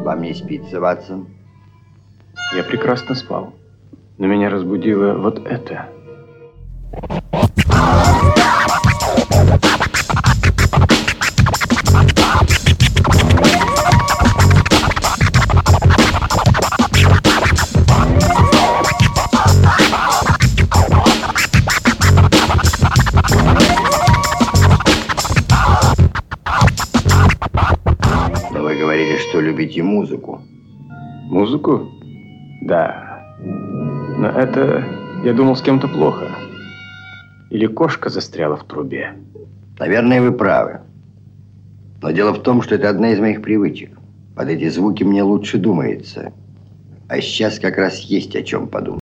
Вам не спится, Ватсон? Я прекрасно спал, но меня разбудило вот это. Но вы говорили, что любите музыку. Музыку? Да. Но это, я думал, с кем-то плохо. Или кошка застряла в трубе. Наверное, вы правы. Но дело в том, что это одна из моих привычек. Под эти звуки мне лучше думается. А сейчас как раз есть о чем подумать.